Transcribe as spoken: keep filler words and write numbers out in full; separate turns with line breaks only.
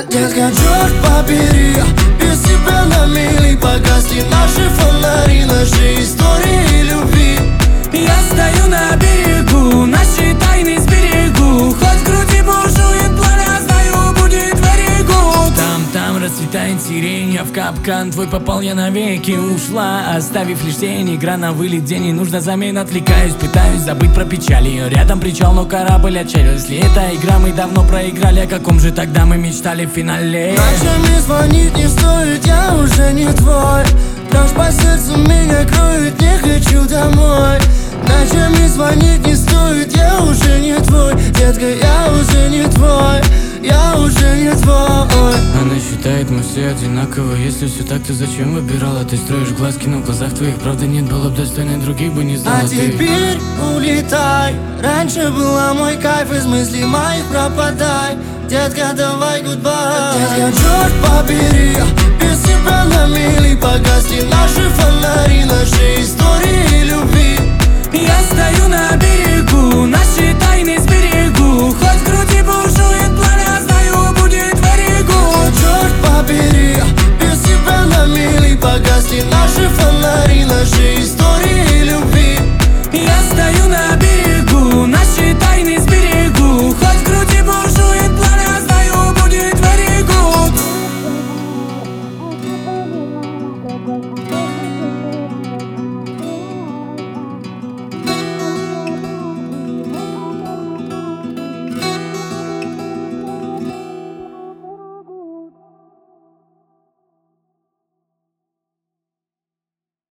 Детка, черт побери, без тебя на мили погасли наши фонари, наши истории любви.
Я стою на берегу, наши тайны сберегу. Хоть в груди бушует пламя, знаю, будет берегу. Там, там расцветает сирень, я в капкан твой попал, я навеки ушла, оставив лишь тень. Игра на вылет, день, не нужна замена. Отвлекаюсь, пытаюсь забыть про печаль. Ее рядом причал, но корабль отчалил. Если это игра, мы давно проиграли. О каком же тогда мы мечтали в финале?
Ночами звонить не стоит, я уже не твой. Дрожь по сердцу меня кроет, не хочу домой. Ночами звонить не стоит, я уже не твой. Детка, я уже не твой, я уже не твой.
Она считает, мы все одинаковы. Если все так, то зачем выбирала? Ты строишь глазки, но в глазах твоих правда нет. Было бы достойной, других бы не знала.
А
ты.
теперь улетай. Раньше была мой кайф, из мыслей моих пропадай. Детка, давай гудбай. Детка, черт побери, без тебя на мили погасли наши фонари, наши истории любви.
Я стою на берегу.